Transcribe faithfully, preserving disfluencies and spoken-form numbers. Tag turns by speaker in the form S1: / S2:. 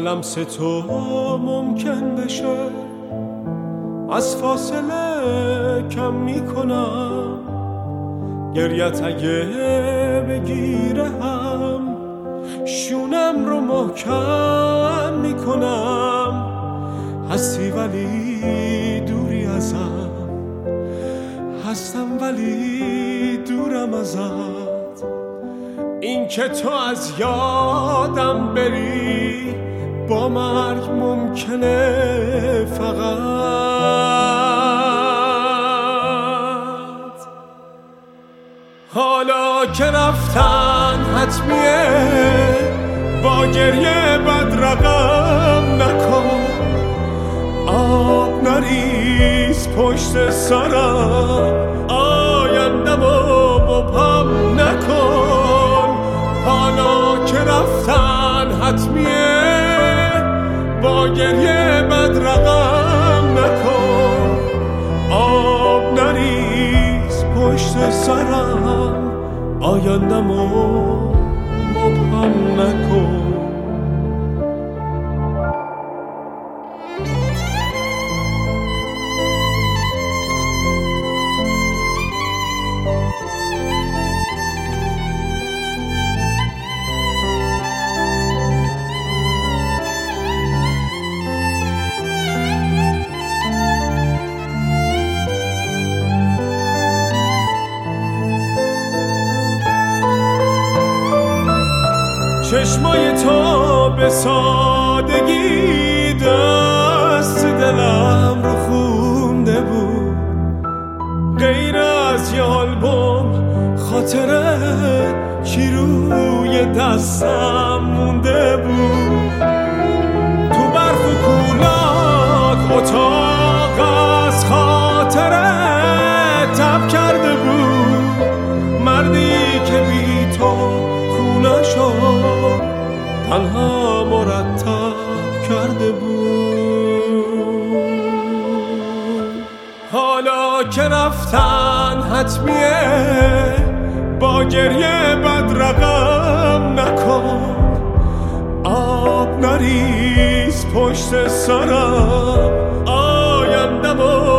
S1: با لمس تو ممکن بشه از فاصله کم میکنم، گریت اگه بگیره هم شونم رو محکم میکنم. هستی ولی دوری ازم، هستم ولی دورم ازت. این که تو از یادم بری با مرگ ممکنه فقط. حالا که رفتن حتمیه با گریه بد رقم نکن، آب نریز پشت سرم، آیندم و مبهم نکن. حالا که رفتن حتمیه با گریه بد رقم نکن، آب نریز پشت سرم، آیندم و مبهم نکن. چشمای تو به سادگی دست دلم رو خونده بود، غیر از یه آلبوم خاطره چی روی دستم مونده بود. تو برف و کولاک اتاق از خاطره تب کرده بود، مردی که بی تو خونه شد تنها مرتب کرده بود. حالا که رفتن حتمیه با گریه بد رقم نکن، آب نریز پشت سرم، آیندم و